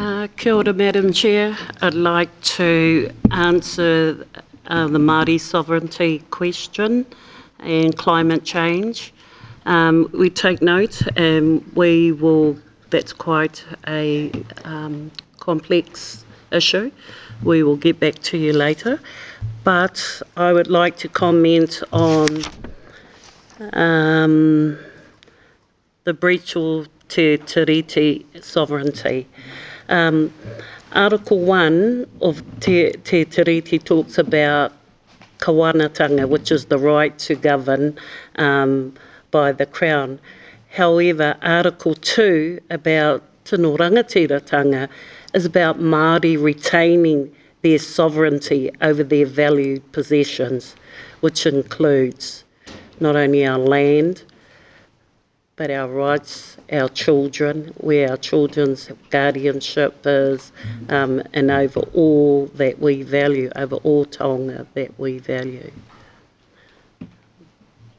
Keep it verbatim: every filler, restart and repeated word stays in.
Uh, kia ora, Madam Chair. I'd like to answer uh, the Māori sovereignty question and climate change. Um, we take note and we will, that's quite a um, complex issue. We will get back to you later. But I would like to comment on um, the breach of Te Tiriti sovereignty. Um, Article one of Te, Te Tiriti talks about kawanatanga, which is the right to govern um, by the Crown. However, Article two about tino rangatiratanga is about Māori retaining their sovereignty over their valued possessions, which includes not only our land, but our rights, our children, where our children's guardianship is, um, and over all that we value, over all taonga that we value.